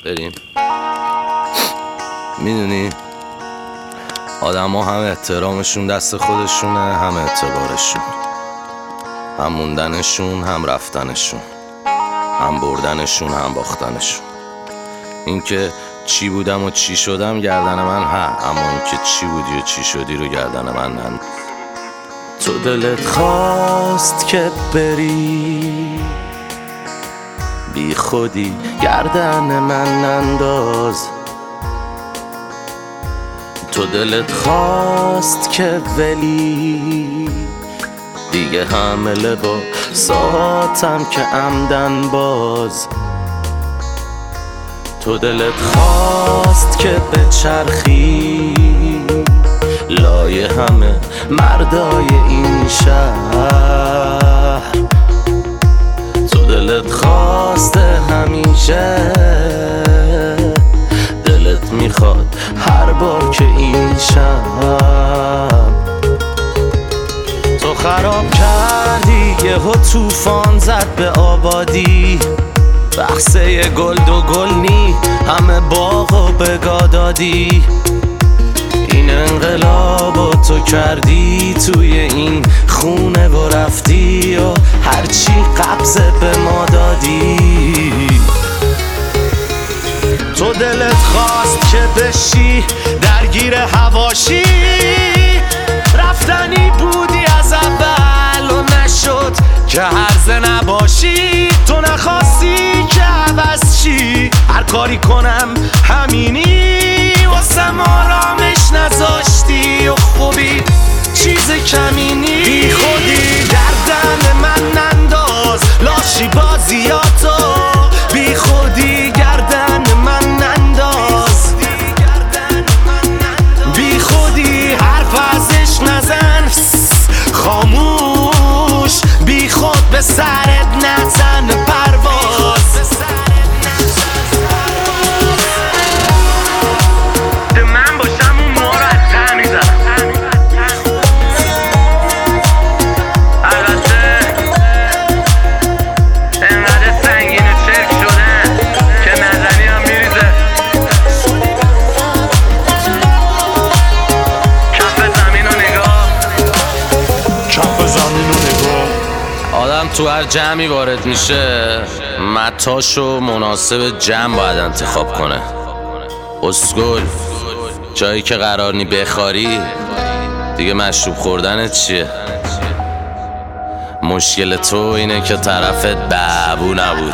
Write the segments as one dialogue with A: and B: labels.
A: بریم. میدونی آدم ها هم احترامشون دست خودشونه، هم اعتبارشون، هم موندنشون هم رفتنشون، هم بردنشون هم باختنشون. اینکه چی بودم و چی شدم گردن من اما اینکه چی بودی و چی شدی رو گردن من نند. تو دلت خواست که بری بی خودی گردن من ننداز. تو دلت خواست که ولی دیگه حمله با ساعتم که عمدن باز. تو دلت خواست که بچرخی لای همه مردای این شهر. تو دلت خواسته همیشه، دلت میخواد هر بار که این شب تو خراب کردی. یهو طوفان زد به آبادی، بخصه گل دو گل نی همه باغو بگا دادی. این انقلابو تو کردی توی این خونه و رفتی و هرچی قبضه به ما دادی. تو دلت خواست که بشی درگیر حواشی، رفتنی بودی از اول و نشد که هرزه نباشی. تو نخواستی که عوض شی، هر کاری کنم همینی، واسم آرامش نذاشتی و خوبی چیز کمینی. بی خودی گردن من ننداز لاشی بازیاتو، بی خودی گردن من ننداز. بی خودی حرف ازش نزن، خاموش بی خود به سرت نزن پرواز. من باشم اون ما رو از ته میزنم. البته انقدر سنگین و چرک شدن که نزنی هم میریزه. کف زمین و نگاه، کف زمین و نگاه. آدم تو هر جمعی وارد میشه متاشو مناسب جمع باید انتخاب کنه. اسکول جایی که قرار نی بخاری دیگه مشروب خوردنت چیه؟ مشکل تو اینه که طرفت بابو نبود.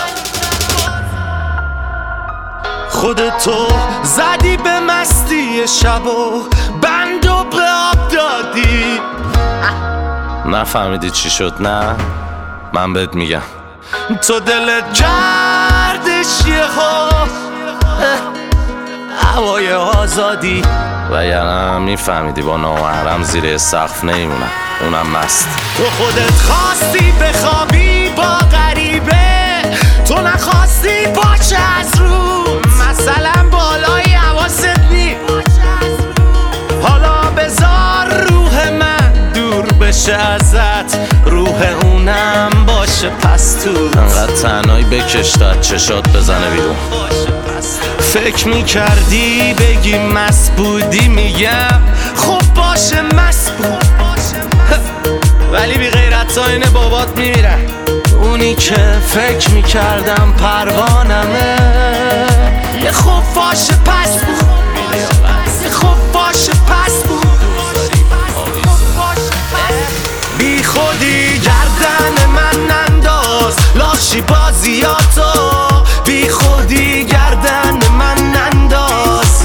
A: خودتو زدی به مستی شب و بندو به آب دادی. نفهمیدی چی شد؟ نه من بهت میگم. تو دلت کردش یهو هوای آزادی، و یعنی میفهمیدی با نامحرم زیر سقف نمیمونم، اونم مست. تو خودت خواستی بخوابی با غریبه، تو نخواستی باشه از رو مثلا بالای حواست نی. حالا بذار روح من دور بشه ازت، روح اونم باشه پس تو. انقدر تنهایی بکش تا چشات بزنه بیرون. فکر میکردی بگی مست بودی، میگم خب باشه مست بود، ولی بی غیرت تا اینه بابات میمیرن. اونی که فکر میکردم پروانمه، یه خب باشه پس بود، یه خب باشه پس بود. بی خودی گردن من ننداز لاشی بازیاتو، بی خودی گردن من ننداز.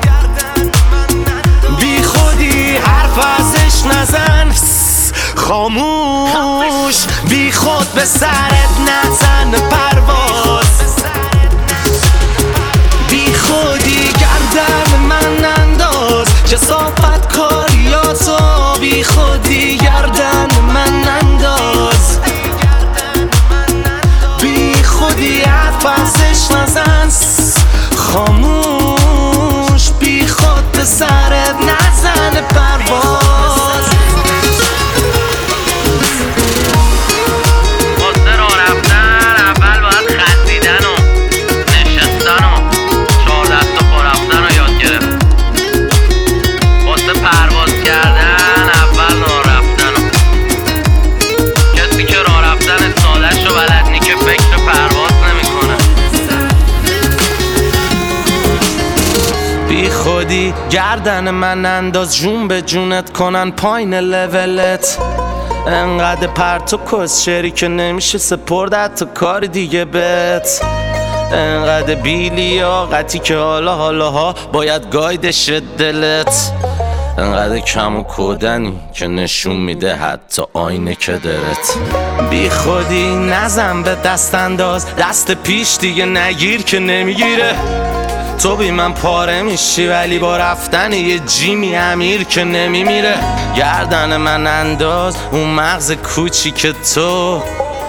A: بی خودی حرف ازش نزن، خاموش بی خود به سرت نزن پرواز. بی خودی گردن من ننداز کثافت کاریاتو، بی خودی گردن من ننداز. بی خودی حرف ازش نزن، خاموش بی خود به سرت نزن پرواز. واسه راه رفتن اول باید خندیدن و نشستن و گردن من انداز جون به جونت کنن پایین لولت. انقدر پرت و کسشری که نمیشه سپرد تو کار دیگه بت. انقدر بیلیاقتی که حالا باید گایدش دلت. انقدر کم و کودنی که نشون میده حتی آینه که درت. بی خودی نزن به دست انداز، دست پیش دیگه نگیر که نمیگیره. تو بی من پاره میشی ولی با رفتن یه جیمی امیر که نمیمیره. گردن من انداز اون مغز کوچی که تو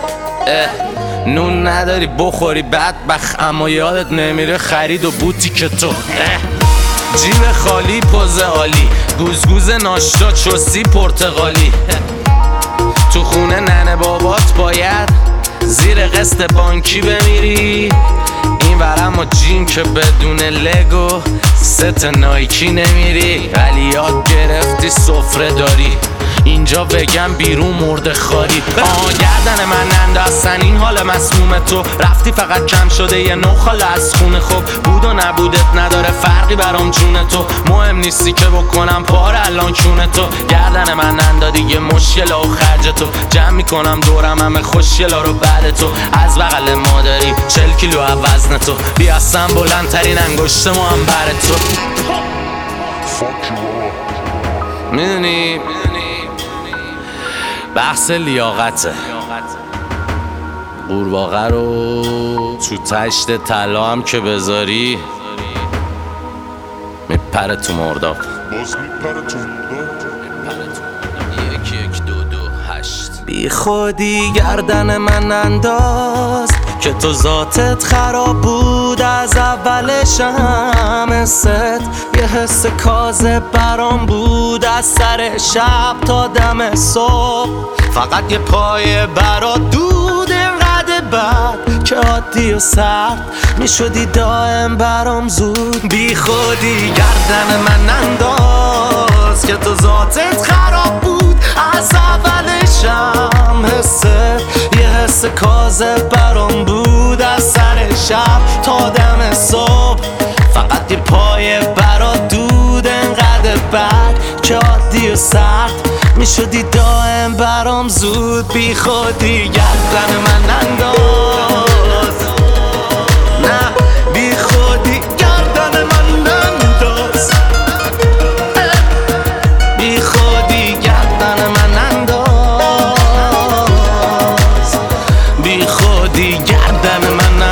A: نون نداری بخوری بدبخت، اما یادت نمیره خرید و بوتی که تو جیب خالی پوز عالی، گوزگوز ناشتا چوسی پرتغالی. تو خونه ننه بابات باید زیر قسط بانکی بمیری. این ورم و جیم که بدون لگو ست نایکی نمیری. ولی یاد گرفتی سفره داری اینجا بگم بیرون مرده خاری. گردن من انداستن این حال مسموم تو. رفتی فقط کم شده یه نخال از خونه. خوب بود و نبودت نداره فرقی برام جون تو. مهم نیستی که بکنم پاره الان کونه تو. گردن من اندادی یه مشکل و خرج تو. جمع میکنم دورم همه خوشگلا رو بعد تو. از بغل مادری 40 کیلو وزن تو. بیاستم بلندترین انگشت ما هم بر تو. میدونی بحث لیاقته. قورباغه رو تو تشت طلا هم که بذاری میپره تو مرداب.
B: باز میپره تو
A: یکی یک دو دو هشت. بی خودی گردن من انداز که تو ذاتت خراب بود از اولش. هم حست یه حس کاذب برام بود از سر شب تا دم صبح. فقط یه پای برات دود اینقدر بد که عادی و سرد میشدی دائم برام زود. بی خودی گردن من انداز که تو ذاتت خراب بود از اولشم. حست یه حس کاذب برام بود از سر شب تا دم صبح. فقط یه پای برات دود انقدر بد که عادی و سرد میشدی دائم برام زود. بی خودی گردن من انداز. نه بی خودی گردن من انداز. بی خودی گردن من انداز. بی خودی گردن من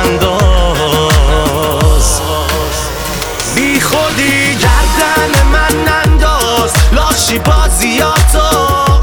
A: انداز. بی خودی گردن من انداز. لاشی بازیاتو